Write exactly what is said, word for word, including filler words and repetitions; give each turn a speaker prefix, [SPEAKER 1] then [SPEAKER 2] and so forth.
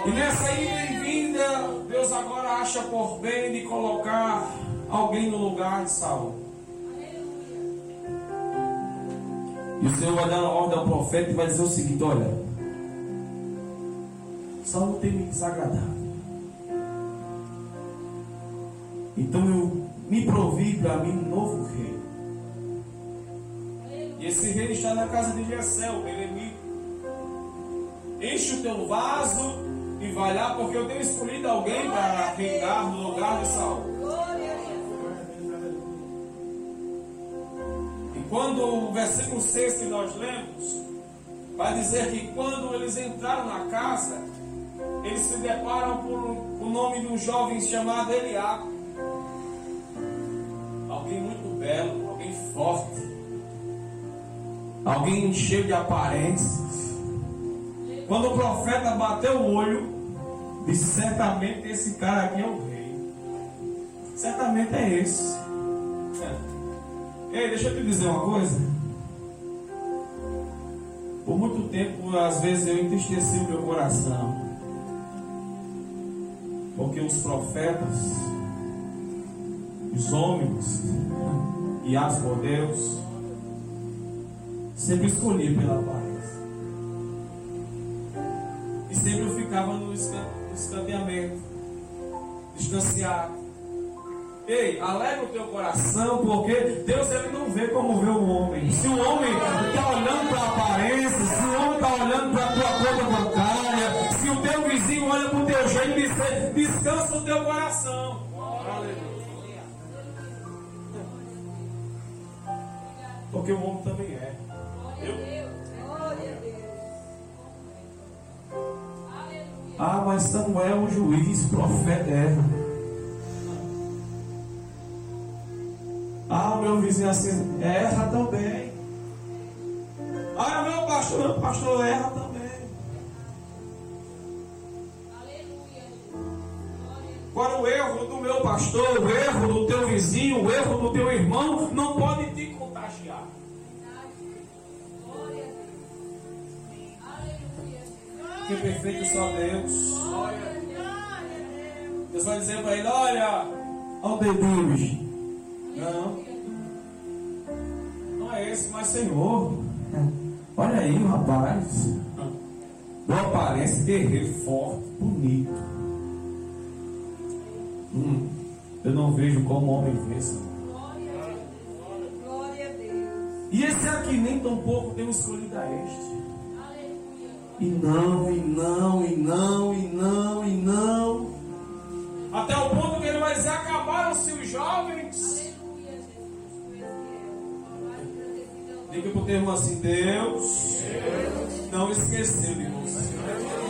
[SPEAKER 1] E nessa ida e vinda, Deus agora acha por bem de colocar alguém no lugar de Saul. E o Senhor vai dar uma ordem ao profeta e vai dizer o seguinte: olha, Saul tem me desagradado. Então eu me provi para mim um novo rei. E esse rei está na casa de Jessé, o Belemita. Enche o teu vaso e vai lá, porque eu tenho escolhido alguém para reinar no lugar de Saul. E quando o versículo seis que nós lemos, vai dizer que quando eles entraram na casa, eles se deparam com o nome de um jovem chamado Eliabe. Alguém muito belo, alguém forte, alguém cheio de aparências. Quando o profeta bateu o olho, disse: certamente esse cara aqui é o rei. Certamente é esse. Ei, deixa eu te dizer uma coisa. Por muito tempo, às vezes, eu entristeci o meu coração, porque os profetas, os homens guiados por Deus, sempre escolhiam pela aparência. E sempre eu ficava no escanteamento, distanciado. Ei, alegra o teu coração, porque Deus ele não vê como vê o homem. Se o homem está olhando para a aparência, se o homem está olhando para a tua conta bancária, se o teu vizinho olha para o teu jeito de ser, descansa o teu coração. Aleluia. Porque o homem também é. Eu... Ah, mas Samuel, o juiz, profeta, erra. Ah, meu vizinho assim, erra também. Ah, meu pastor, meu pastor erra também. Agora o erro do meu pastor, o erro do teu vizinho, o erro do teu irmão, não pode te contagiar. Que perfeito só Deus. Deus vai dizer para ele: olha, olha o dedinho. Não, não é esse, mas Senhor, olha aí o rapaz, boa aparência, guerreiro, forte, bonito. Hum, eu não vejo como homem vê, Senhor.
[SPEAKER 2] Glória a Deus.
[SPEAKER 1] E esse aqui nem tão pouco tem escolhido a este. E não, e não, e não, e não, e não. Até o ponto que ele vai dizer: acabaram-se os jovens. Diga para o teu irmão assim: Deus, Deus não esqueceu de você.